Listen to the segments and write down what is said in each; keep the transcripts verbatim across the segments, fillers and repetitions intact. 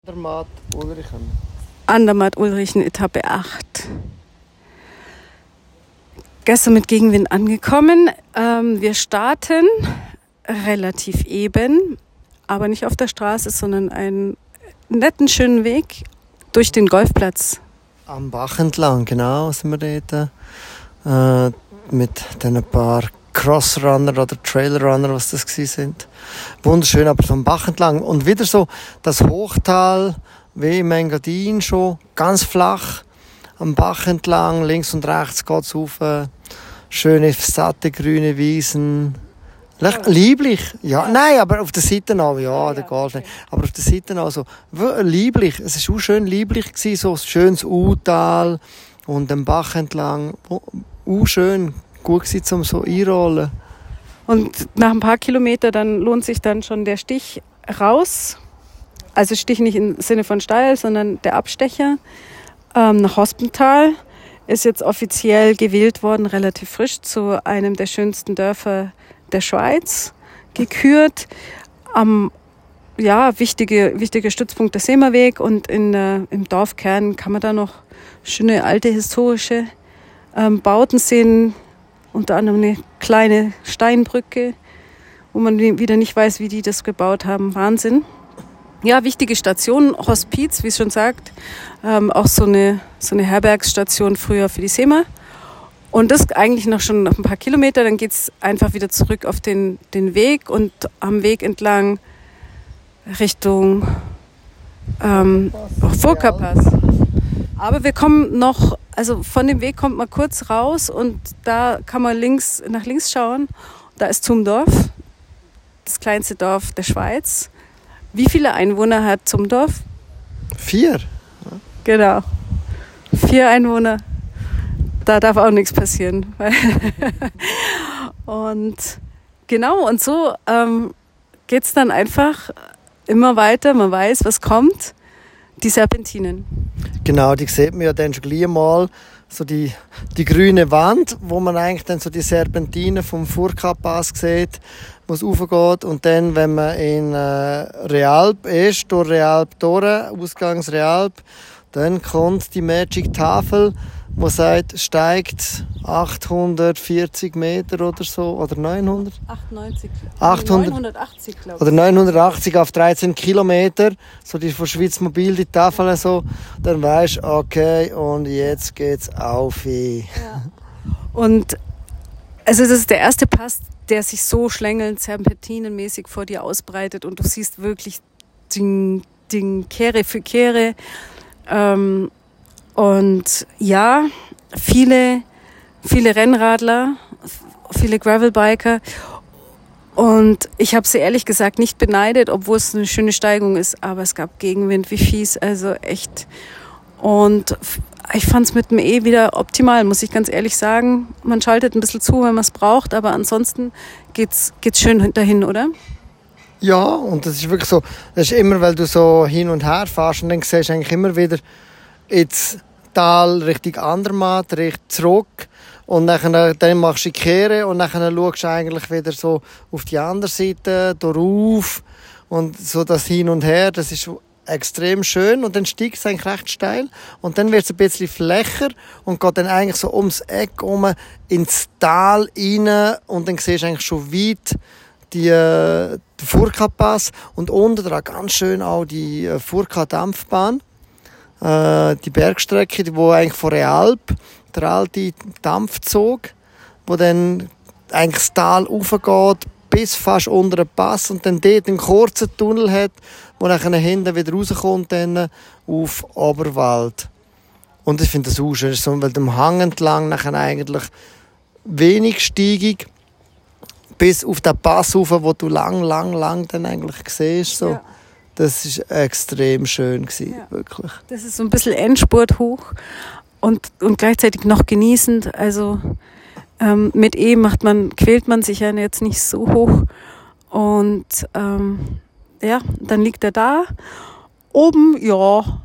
Andermatt Ulrichen. Andermatt Ulrichen, Etappe acht. Gestern mit Gegenwind angekommen. Ähm, wir starten relativ eben, aber nicht auf der Straße, sondern einen netten, schönen Weg durch den Golfplatz. Am Bach entlang, genau, sind wir dort. Äh, mit den paar Crossrunner oder Trailrunner, was das gewesen sind. Wunderschön, aber vom Bach entlang. Und wieder so das Hochtal, wie im Engadin schon, ganz flach, am Bach entlang, links und rechts geht es rauf. Schöne, satte, grüne Wiesen. Lieblich, ja, nein, aber auf der Seite auch, ja, der geht nicht. Aber auf der Seite auch so, lieblich, es war auch schön lieblich gewesen, so ein schönes U-Tal und den Bach entlang, auch schön, gut gewesen, zum so einrollen. Und nach ein paar Kilometern, dann lohnt sich dann schon der Stich raus, also Stich nicht im Sinne von steil, sondern der Abstecher, ähm, nach Hospental, ist jetzt offiziell gewählt worden, relativ frisch, zu einem der schönsten Dörfer der Schweiz gekürt. Am ja, wichtige, wichtiger Stützpunkt der Semerweg und in, äh, im Dorfkern kann man da noch schöne alte historische ähm, Bauten sehen, unter anderem eine kleine Steinbrücke, wo man wieder nicht weiß, wie die das gebaut haben. Wahnsinn. Ja, wichtige Station, Hospiz, wie es schon sagt, ähm, auch so eine, so eine Herbergsstation früher für die Semer. Und das eigentlich noch schon noch ein paar Kilometer, dann geht's einfach wieder zurück auf den, den Weg und am Weg entlang Richtung ähm, Furka-Pass. Aber wir kommen noch, also von dem Weg kommt man kurz raus und da kann man links nach links schauen. Da ist Zumdorf, das kleinste Dorf der Schweiz. Wie viele Einwohner hat Zumdorf? Vier. Genau, vier Einwohner. Da darf auch nichts passieren. Und genau, und so ähm, geht es dann einfach immer weiter. Man weiß, was kommt. Die Serpentinen. Genau, die sieht man ja dann schon gleich mal. So die, die grüne Wand, wo man eigentlich dann so die Serpentinen vom Furka-Pass sieht, wo es raufgeht. Und dann, wenn man in äh, Realp ist, durch Realp durch, Ausgangs Realp, dann kommt die Magic-Tafel, wo sagt, steigt achthundertvierzig Meter oder so, oder neunhundert? achtundneunzig. achthundert, neunhundertachtzig, glaube ich. Oder neunhundertachtzig auf dreizehn Kilometer, so die von Schweiz Mobil, die Tafel so, dann weisst du, okay, und jetzt geht's auf. Ja. Und also das ist der erste Pass, der sich so schlängelnd, serpentinenmäßig vor dir ausbreitet und du siehst wirklich Ding, Ding, Kehre für Kehre. Ähm, Und ja, viele, viele Rennradler, viele Gravelbiker. Und ich habe sie ehrlich gesagt nicht beneidet, obwohl es eine schöne Steigung ist. Aber es gab Gegenwind wie fies, also echt. Und ich fand es mit dem E wieder optimal, muss ich ganz ehrlich sagen. Man schaltet ein bisschen zu, wenn man es braucht. Aber ansonsten geht's, geht's schön dahin, oder? Ja, und das ist wirklich so, das ist immer, weil du so hin und her fährst und dann siehst du eigentlich immer wieder ins Tal Richtung Andermatt, Richtung zurück und dann, dann machst du die Kehre und dann schaust du eigentlich wieder so auf die andere Seite, darauf und so das Hin und Her, das ist extrem schön und dann steigt es eigentlich recht steil und dann wird es ein bisschen flächer und geht dann eigentlich so ums Eck um ins Tal rein und dann siehst du eigentlich schon weit die, äh, den Furka-Pass und unten dran ganz schön auch die äh, Furka-Dampfbahn. Die Bergstrecke, die eigentlich von Realp, der alte Dampfzug, wo dann eigentlich das Tal raufgeht, bis fast unter den Pass und dann dort einen kurzen Tunnel hat, wo dann hinten wieder rauskommt dann auf Oberwald. Und ich finde das auch schön, so, weil dem Hang entlang nachher eigentlich wenig steigig bis auf den Pass rauf, wo du lang, lang, lang dann eigentlich siehst. So. Ja. Das war extrem schön, gewesen, ja. Wirklich. Das ist so ein bisschen Endspurt hoch und, und gleichzeitig noch genießend. Also ähm, mit E macht man, quält man sich ja jetzt nicht so hoch. Und ähm, ja, dann liegt er da. Oben, ja,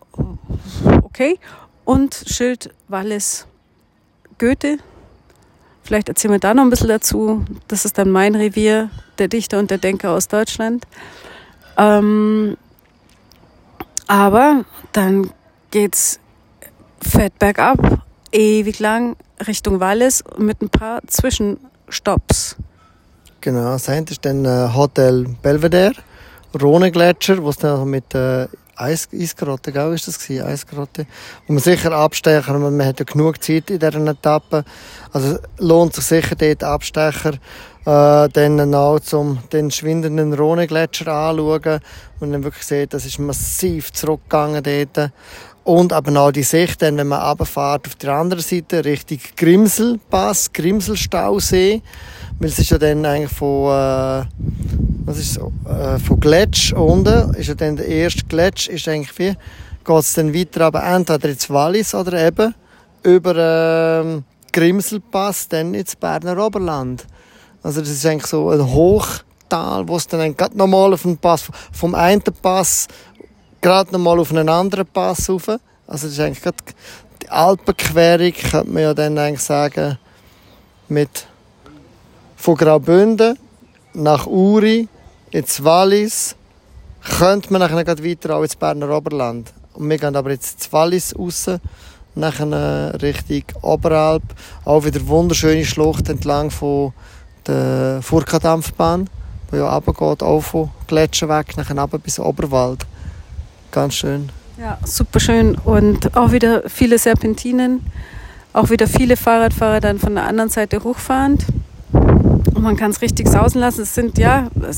okay. Und Schild Wallis Goethe. Vielleicht erzählen wir da noch ein bisschen dazu. Das ist dann mein Revier, der Dichter und der Denker aus Deutschland. Ähm, Aber dann geht's fett bergab, ewig lang Richtung Wallis mit ein paar Zwischenstopps. Genau, das eine ist dann äh, Hotel Belvedere, Rhone-Gletscher, wo es dann mit äh, Eis, Eisgrotte, gell, ist das gewesen, Eisgrotte, wo man sicher abstechen, man hat ja genug Zeit in dieser Etappe, also lohnt sich sicher dort Abstecher, äh, dann noch zum den schwindenden Rhone-Gletscher anschauen und dann wirklich sieht, das ist massiv zurückgegangen dort. Und aber auch die Sicht, dann, wenn man runterfährt auf der anderen Seite, Richtung Grimselpass, Grimselstausee, weil es ist ja dann eigentlich von, äh, was ist so, äh, von Gletsch unten, ist ja dann der erste Gletsch, ist eigentlich wie, geht es dann weiter, aber entweder ins Wallis oder eben über ähm, Grimselpass, dann ins Berner Oberland. Also das ist eigentlich so ein Hochtal, wo es dann gerade nochmal auf den Pass, vom einen Pass, gerade nochmal auf einen anderen Pass rauf. Also das ist eigentlich gerade die Alpenquerung, könnte man ja dann eigentlich sagen, mit von Graubünden nach Uri, ins Wallis, könnte man nachher gerade weiter auch ins Berner Oberland. Und wir gehen aber jetzt ins Wallis raus, nachher Richtung Oberalp, auch wieder wunderschöne Schlucht entlang von der Furka-Dampfbahn, die ja runtergeht, auch von Gletschen weg, nachher runter bis Oberwald. Ganz schön. Ja, super schön. Und auch wieder viele Serpentinen, auch wieder viele Fahrradfahrer dann von der anderen Seite hochfahrend. Und man kann es richtig sausen lassen. Es sind, ja, es,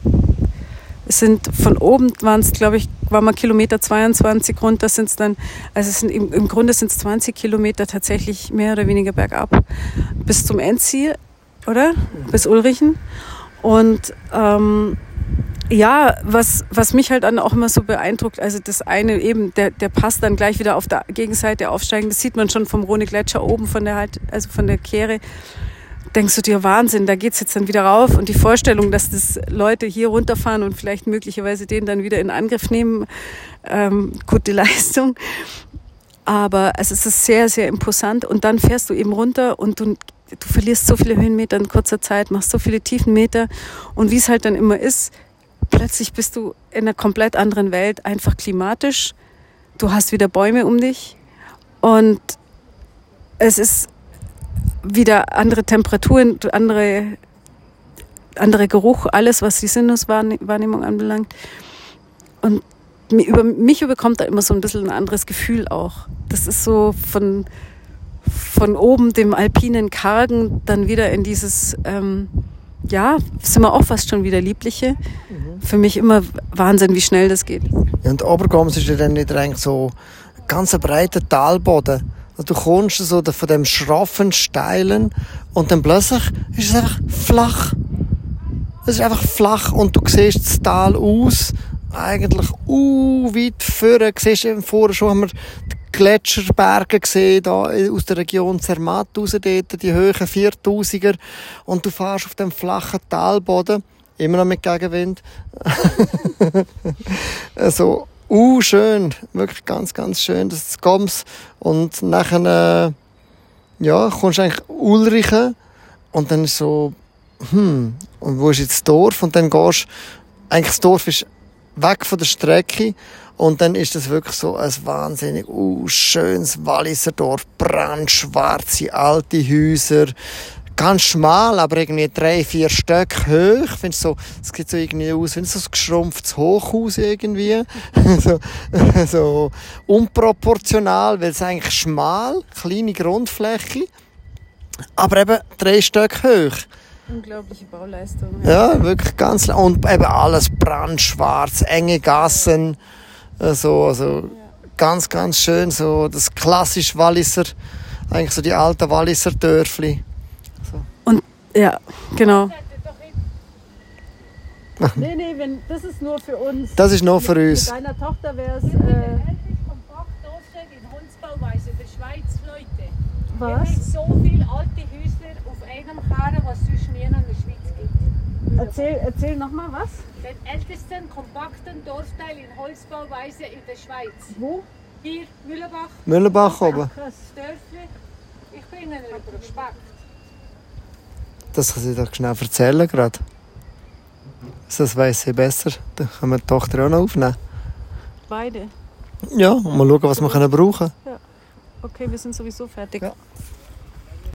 es sind von oben waren es, glaube ich, war mal Kilometer zweiundzwanzig runter sind es dann, also es sind im, im Grunde sind es zwanzig Kilometer tatsächlich mehr oder weniger bergab bis zum Endziel, oder? Bis Ulrichen. Und ähm, ja, was, was mich halt dann auch immer so beeindruckt, also das eine eben, der, der Pass dann gleich wieder auf der Gegenseite aufsteigen, das sieht man schon vom Rhone-Gletscher oben, von der halt, also von der Kehre. Denkst du dir, Wahnsinn, da geht's jetzt dann wieder rauf. Und die Vorstellung, dass das Leute hier runterfahren und vielleicht möglicherweise den dann wieder in Angriff nehmen, ähm, gute Leistung. Aber also es ist sehr, sehr imposant. Und dann fährst du eben runter und du, du verlierst so viele Höhenmeter in kurzer Zeit, machst so viele Tiefenmeter. Und wie es halt dann immer ist, plötzlich bist du in einer komplett anderen Welt, einfach klimatisch. Du hast wieder Bäume um dich und es ist wieder andere Temperaturen, andere, andere Geruch, alles, was die Sinneswahrnehmung anbelangt. Und über mich überkommt da immer so ein bisschen ein anderes Gefühl auch. Das ist so von, von oben, dem alpinen Kargen, dann wieder in dieses, ähm, ja, sind wir auch fast schon wieder Liebliche. Mhm. Für mich immer Wahnsinn, wie schnell das geht. Ja, und Obergams ist ja dann wieder eigentlich so ein ganz breiter Talboden. Also du kommst so von dem schroffen, steilen und dann plötzlich ist es einfach flach. Es ist einfach flach und du siehst das Tal aus, eigentlich uh, weit vorne. Du siehst eben vorher schon, haben wir die Gletscherberge gesehen, da aus der Region Zermatt raus, dort, die Höhen viertausiger. Und du fährst auf dem flachen Talboden, immer noch mit Gegenwind. Also, uh, schön, wirklich ganz, ganz schön, das ist Goms. Und nachher, äh, ja, kommst du eigentlich Ulrichen und dann ist so, hm, und wo ist jetzt das Dorf? Und dann gehst du, eigentlich das Dorf ist weg von der Strecke und dann ist das wirklich so ein wahnsinnig uh, schönes Walliser Dorf, brandschwarze alte Häuser, ganz schmal, aber irgendwie drei, vier Stück hoch. Findest so, es sieht so irgendwie aus, wie so ein geschrumpftes Hochhaus irgendwie. so, so unproportional, weil es eigentlich schmal, kleine Grundfläche, aber eben drei Stück hoch. Unglaubliche Bauleistung. Ja, ja wirklich ganz, und eben alles brandschwarz, enge Gassen, so, also ja. Ganz, ganz schön, so das klassisch Walliser, eigentlich so die alten Walliser Dörfli. Und ja, genau. Nee, nee, wenn, das ist nur für uns. Das ist nur für uns. Mit deiner Tochter wäre es. Äh, kompakt dargestellt in Holzbauweise der Schweiz, Leute. Was? Ihr habt so viele alte Häuser auf einem Karren, was es sonst nie in der Schweiz gibt. Erzähl, erzähl nochmal was? Den ältesten kompakten Dorfteil in Holzbauweise in der Schweiz. Wo? Hier, Mühlebach. Mühlebach oben. Das Dörfli. Ich bringe ihn rüber, Spack. Das kann ich doch schnell erzählen gerade. Das weiss ich besser. Dann können wir die Tochter auch noch aufnehmen. beide. Ja, und mal schauen, was wir können brauchen können. Okay, wir sind sowieso fertig. Ja.